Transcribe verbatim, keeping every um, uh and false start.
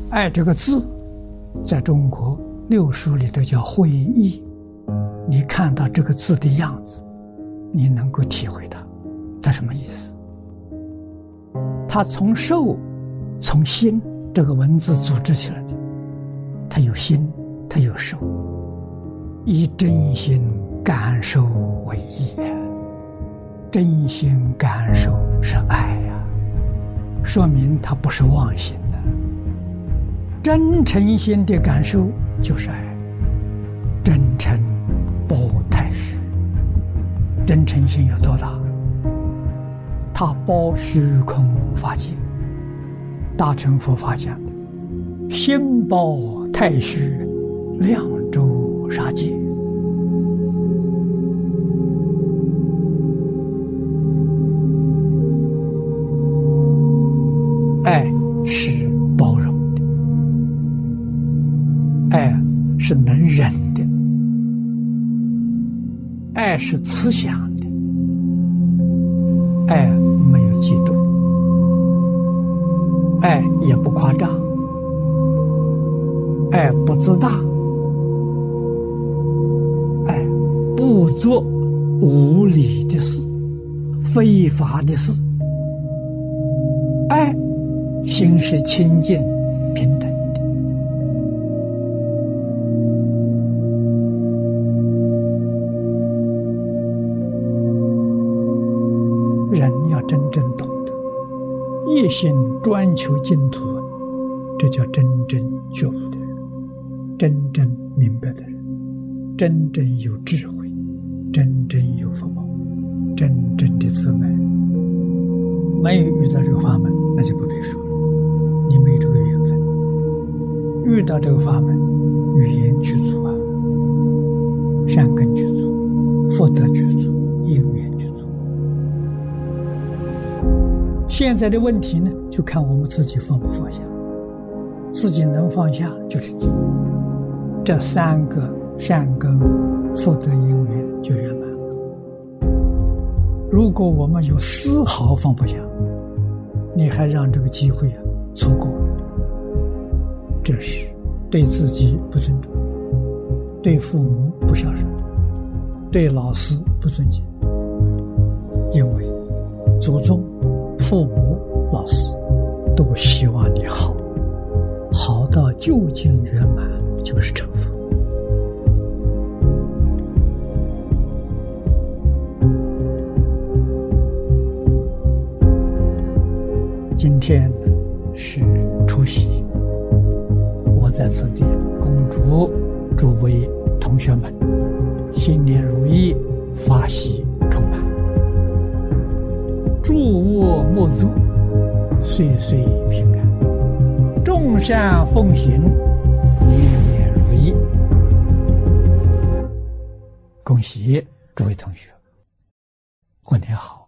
爱这个字，在中国六书里头叫会意。你看到这个字的样子，你能够体会它，它什么意思？它从受、从心这个文字组织起来的，它有心，它有受，以真心感受为意，真心感受是爱呀、啊，说明它不是妄心的，真诚心的感受就是爱，真诚不太虚。真诚心有多大？它包虚空法界。大乘佛法讲的心包太虚，量周杀界。爱是包容的，爱是能忍的，爱是慈祥的，爱没有嫉妒，爱也不夸张，爱不自大，爱不做无理的事、非法的事，爱心是清净平等的。人要真正懂得一心专求净土，这叫真正觉悟的人，真正明白的人，真正有智慧，真正有福报，真正的自爱。没有遇到这个法门，那就不必说了，你没有这个缘分。遇到这个法门，语言具足啊，善根具足，福德具足，因缘具足。现在的问题呢，就看我们自己放不放下。自己能放下就成就，这三个善根、福德、因缘就圆满了。如果我们有丝毫放不下，你还让这个机会啊错过，这是对自己不尊重，对父母不孝顺，对老师不尊敬。因为祖宗、父母、老师都希望你好，好到究竟圆满就是成佛。今天是除夕，我在此地恭祝诸位同学们新年如意，法喜充满，诸恶莫作，岁岁平安，众善奉行，年年如意。恭喜诸位同学，过年好。